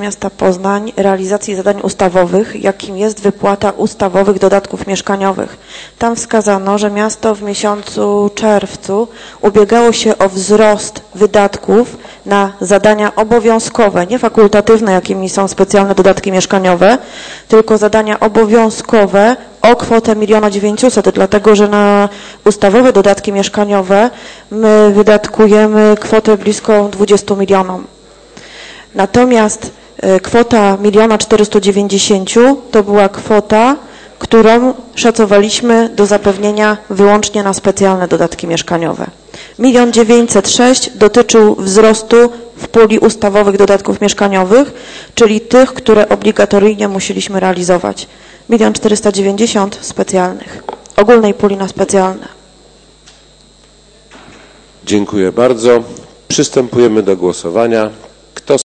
Miasta Poznań realizacji zadań ustawowych, jakim jest wypłata ustawowych dodatków mieszkaniowych. Tam wskazano, że miasto w miesiącu czerwcu ubiegało się o wzrost wydatków na zadania obowiązkowe, nie fakultatywne, jakimi są specjalne dodatki mieszkaniowe, tylko zadania obowiązkowe o kwotę 1 900 000, dlatego że na ustawowe dodatki mieszkaniowe my wydatkujemy kwotę blisko 20 milionom. Natomiast kwota 1 490 000 to była kwota, którą szacowaliśmy do zapewnienia wyłącznie na specjalne dodatki mieszkaniowe. 1 906 000 dotyczył wzrostu w puli ustawowych dodatków mieszkaniowych, czyli tych, które obligatoryjnie musieliśmy realizować. 1 490 000 specjalnych, ogólnej puli na specjalne. Dziękuję bardzo. Przystępujemy do głosowania.